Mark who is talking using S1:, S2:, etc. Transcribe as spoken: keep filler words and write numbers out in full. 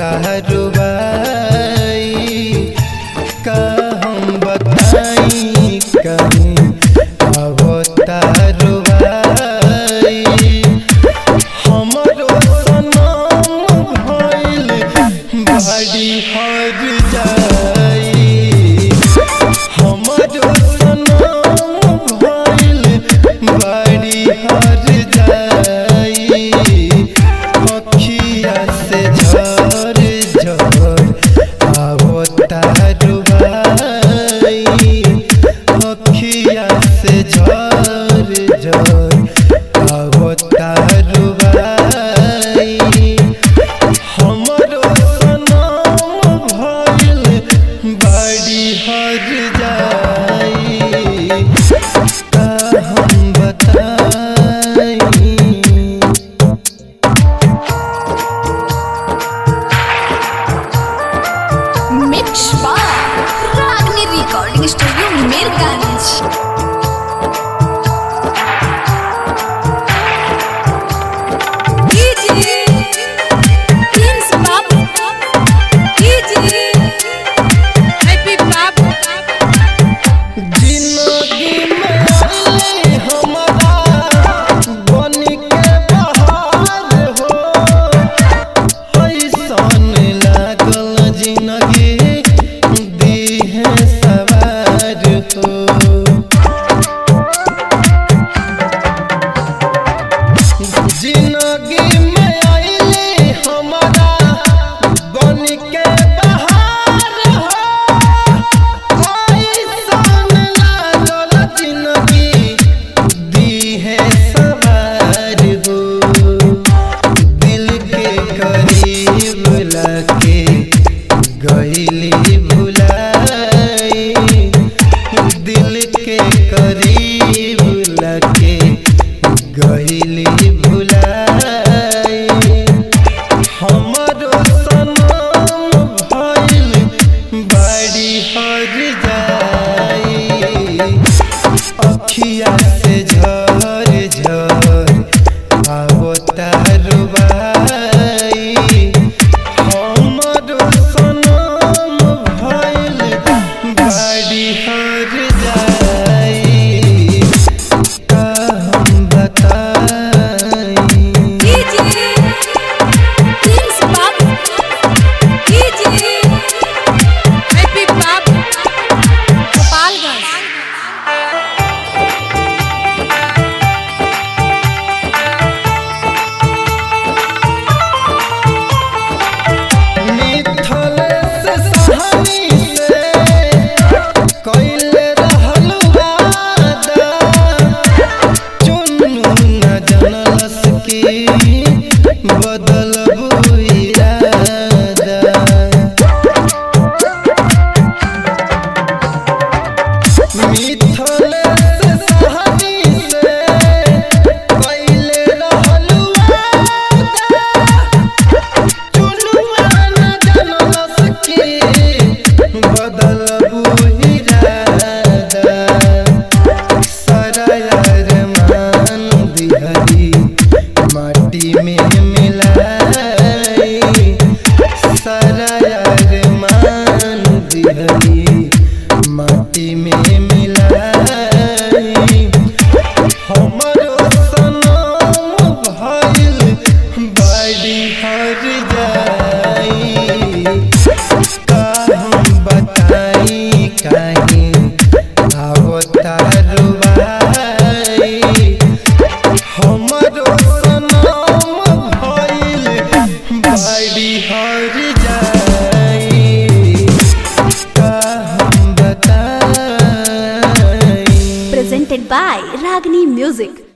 S1: रुबाई का हम बताई कहीं आवता रुबाई हमरो सनम भइल बाड़ी हर जाई हमरो सनम भइल बाड़ी हर जाई अखिया से झर झर आवता रुबाई अखिया से झर झर आवता रुबाई हमरो सनम भइल बाड़ी हर जाई का हम बताई।
S2: Mix by Ragini recording studio Mirganj. जिंदगी में आइले हमारा बन के बहार हो ऐसन लागल जिंदगी दी है सवार हो दिल के करीब लाके गइली भुलाई दिल के करीब लाके गइली भुलाई हमरो सनम भइल बाड़ी हर जाई अखिया से झर झर आवता रुबाई हमरो सनम भइल बाड़ी हर जाई का हम बताई। माटी में मिलाई सारा यार मान दिहली माटी में मिलाई हमरो सनम भइल बाड़ी हर जाई का हम बताई कहीं आवता रुबाई हमरो बाड़ी हर जाई का हम बताई। Presented by Ragini Music।